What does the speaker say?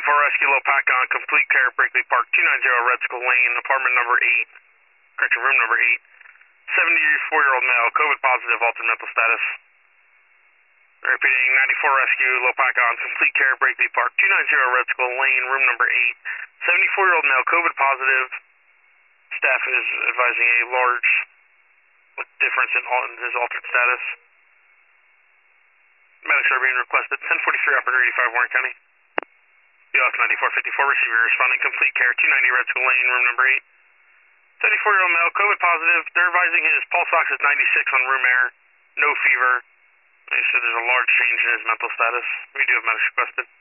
Rescue Lopakon, complete care, Brinkley Park, 290 Red Skull Lane, apartment number 8, correction, room number 8. 74-year-old male, COVID positive, altered mental status. Repeating, 94 Rescue Lopakon, complete care, Brinkley Park, 290 Red Skull Lane, room number 8. 74-year-old male, COVID positive. Staff is advising a large difference in his altered status. Medics are being requested. 1043 Operator 85 Warren County. BLS 9454 receiver responding, complete care, 290 Red Skull Lane, room number 8. 74-year-old male, COVID positive. They're advising his pulse ox is 96 on room air, no fever. They said there's a large change in his mental status. We do have medics requested.